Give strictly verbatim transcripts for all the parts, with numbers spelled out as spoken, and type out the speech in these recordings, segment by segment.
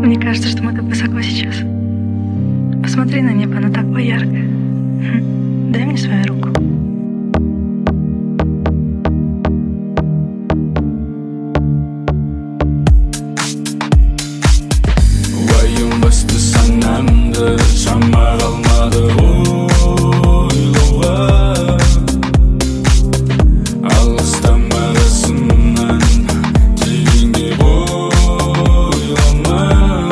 Мне кажется, что мы так высоко сейчас. Посмотри на небо, оно такое яркое. Хм. Дай мне свою руку. Уайым басты санамды, шама қалмады ойлауға. Алыстамағысынан келгенге бойлама.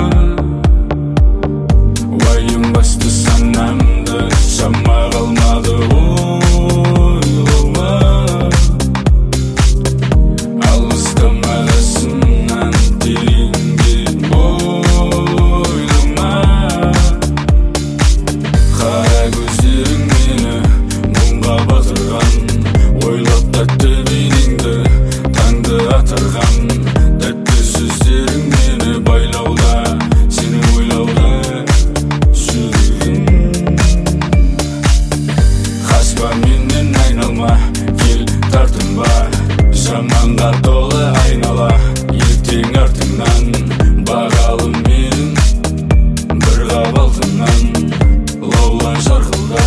Уайым басты санамды, шама қалмады ойлауға. Алыстамағысынан келгенге бойлама. Қара көздерің мені мұңға батырған, ойлап тәтті бейнеңді таңды атырған. Тәтті сөздерің мені байлауда, сені ойлауда жүрегім. Қашпа менен айналма, кел тартынба, жаманға толы айнала, ертең артыңнан. Бағалы менің бір қап алтыннан, лаулай шарқылда.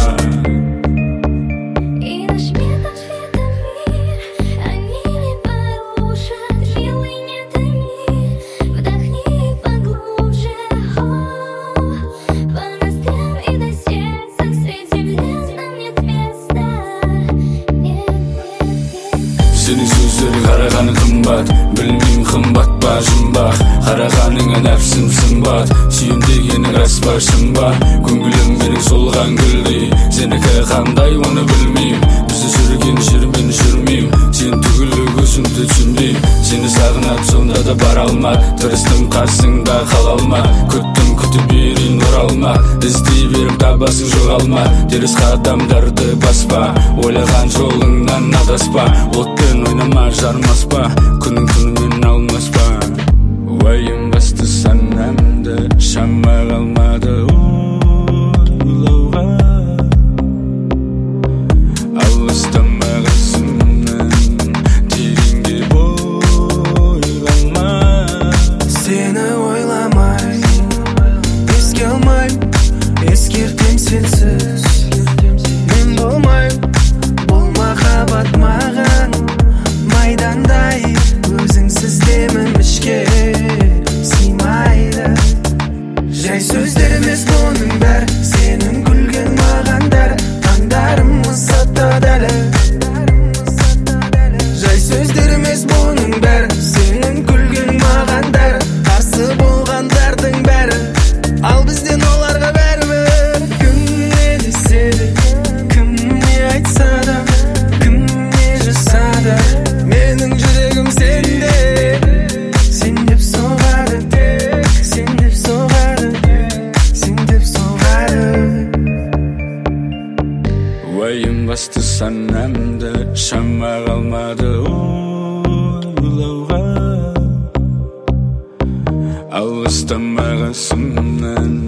И наш метод ответа мир, они не порушат, милый, не томи, вдохни поглубже, о, по ноздрям и до сердца, среди звезд нам нет места, нет, нет, нет. Senin sözlerin қарағаны қымбат, білмеймін қымбат па жұмбақ. Қарағаныңа нәпсім сымбат, сүйем дегенің рас па шын ба. Көңілім менің солған гүлдей, сенікі қандай оны білмеймін. Бізді жүрген жермен жүрмеймін, сен түгілі көзімді түсінбеймін. Сені сағынат сонда да бара алмат, тырыстым қасыңда қала алмат. Күттім күтіп берейін оралма, іздей беріп табасың жоғалма. Теріс қадамдарды баспа, ойлаған жолыңнан адаспа. Отпен ойнама жармаспа, күнің түнімен алмаспа. Уайым басты санамды, шама қалмады ойлауға. Алыстамағысынан тереңге бойлама. Сені ойламай, еске алмай, ескертем сенсіз. Мен болмай, бұл махаббат маған майдандай, өзіңсіз демім ішке сыймайды. Жай сөздер емес бұның бәрі, сенің күлген маған дәрі, таңдарым ұзатады әлі. Жай сөздер емес бұның бәрі, сенің күлген маған дәрі, қарсы болғандардың бәрі. Ал бізден оларға бәрібір. Кім не десе де, кім не айтса да, кім не жазса да, менің жүрегім сенде. Сен деп соғады, сен деп соғады, сен деп соғады. Уайым басты санамды, шама қалмады ойлауға. Алыстамағысынан